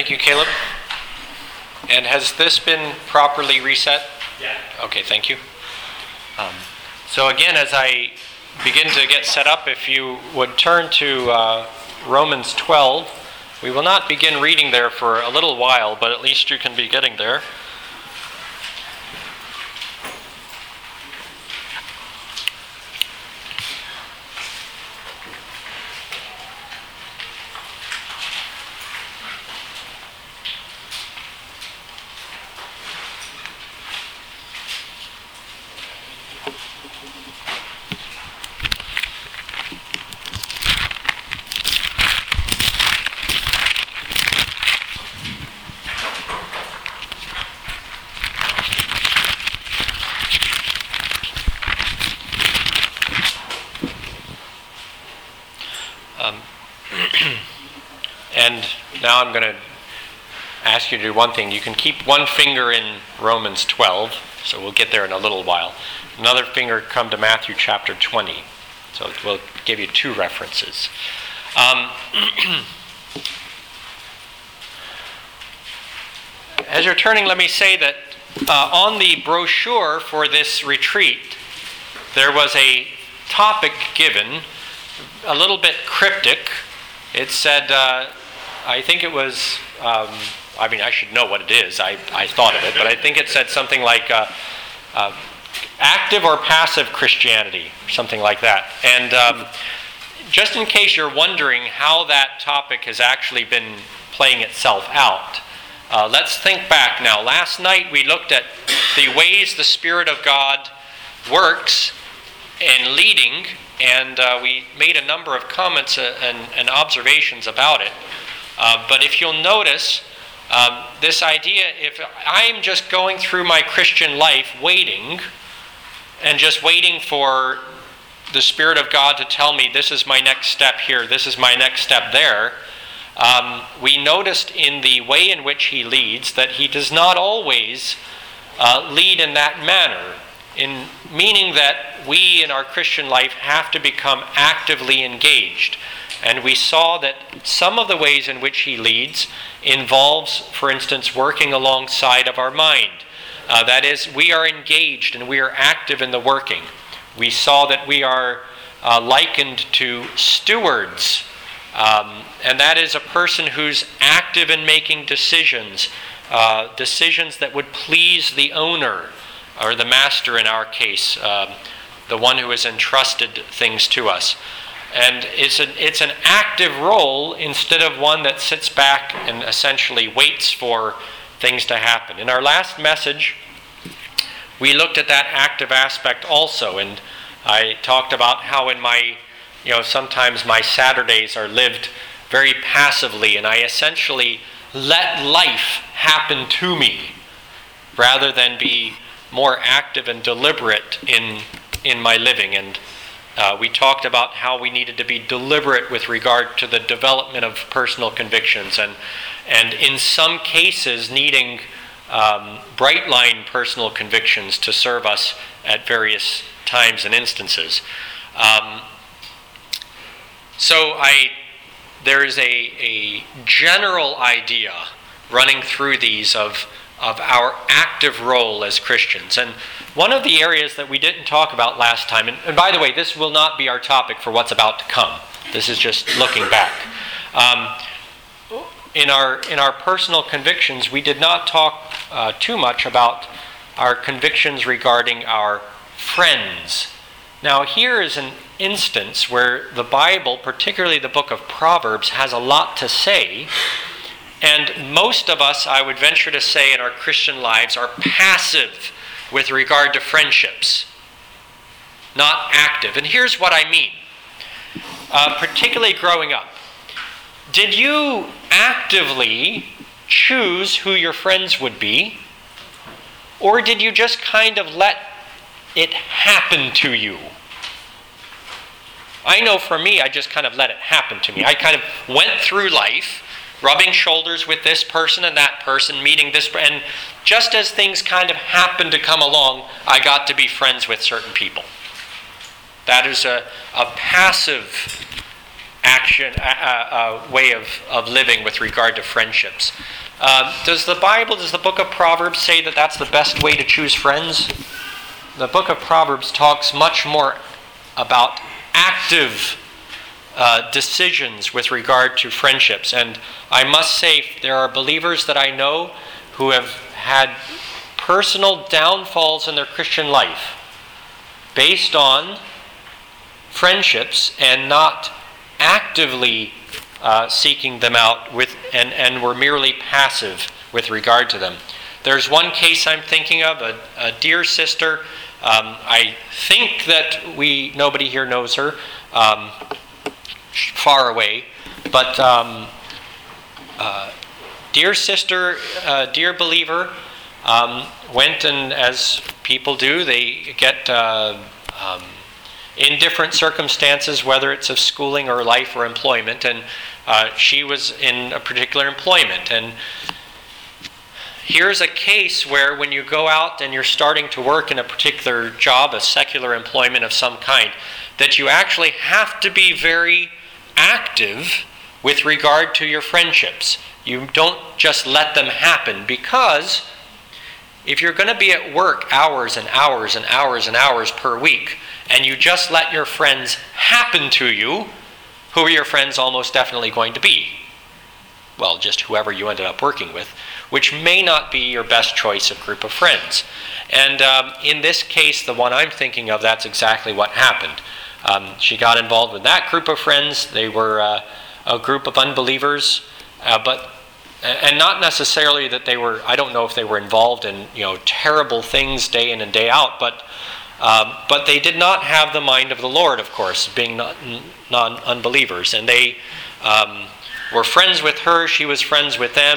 Thank you, Caleb. And has this been properly reset? Yeah. Okay, thank you. So again, as I begin to get set up, if you would turn to Romans 12. We will not begin reading there for a little while, but at least you can be getting there. And now I'm going to ask you to do one thing. You can keep one finger in Romans 12, so we'll get there in a little while. Another finger come to Matthew chapter 20. So we'll give you two references. As you're turning, let me say that on the brochure for this retreat, there was a topic given, a little bit cryptic. It said, I think it was, I should know what it is. I thought of it, but I think it said something like active or passive Christianity, something like that. And just in case you're wondering how that topic has actually been playing itself out, let's think back now. Last night we looked at the ways the Spirit of God works in leading, and we made a number of comments and observations about it. But if you'll notice, this idea, if I'm just going through my Christian life waiting, and just waiting for the Spirit of God to tell me this is my next step here, this is my next step there, we noticed in the way in which He leads that He does not always lead in that manner, in meaning that we in our Christian life have to become actively engaged. And we saw that some of the ways in which He leads involves, for instance, working alongside of our mind. That is, we are engaged and we are active in the working. We saw that we are likened to stewards, and that is a person who's active in making decisions, decisions that would please the owner, or the master in our case, the one who has entrusted things to us. And it's an active role instead of one that sits back and essentially waits for things to happen. In our last message, we looked at that active aspect also, and I talked about how in my, sometimes my Saturdays are lived very passively, and I essentially let life happen to me rather than be more active and deliberate in my living. And we talked about how we needed to be deliberate with regard to the development of personal convictions, and in some cases needing bright line personal convictions to serve us at various times and instances. There is a general idea running through these of our active role as Christians. And one of the areas that we didn't talk about last time, and by the way, this will not be our topic for what's about to come. This is just looking back. In our personal convictions, we did not talk too much about our convictions regarding our friends. Now, here is an instance where the Bible, particularly the book of Proverbs, has a lot to say. And most of us, I would venture to say, in our Christian lives are passive with regard to friendships, not active. And here's what I mean. Particularly growing up. Did you actively choose who your friends would be? Or did you just kind of let it happen to you? I know for me, I just kind of let it happen to me. I kind of went through life rubbing shoulders with this person and that person, meeting this, and just as things kind of happened to come along, I got to be friends with certain people. That is a passive action, way of living with regard to friendships. Does the book of Proverbs say that that's the best way to choose friends? The book of Proverbs talks much more about active decisions with regard to friendships. And I must say, there are believers that I know who have had personal downfalls in their Christian life based on friendships and not actively seeking them out and were merely passive with regard to them. There's one case I'm thinking of, a dear sister. I think that nobody here knows her, far away, but dear sister, dear believer, went, and as people do, they get in different circumstances, whether it's of schooling or life or employment, and she was in a particular employment. And here's a case where when you go out and you're starting to work in a particular job, a secular employment of some kind, that you actually have to be very active with regard to your friendships. You don't just let them happen, because if you're going to be at work hours and hours and hours and hours per week, and you just let your friends happen to you, who are your friends almost definitely going to be? Well, just whoever you ended up working with, which may not be your best choice of group of friends. And in this case, the one I'm thinking of, that's exactly what happened. She got involved with that group of friends. They were a group of unbelievers, and not necessarily that they were, I don't know if they were involved in terrible things day in and day out, but they did not have the mind of the Lord, of course, being non-unbelievers. And they were friends with her, she was friends with them,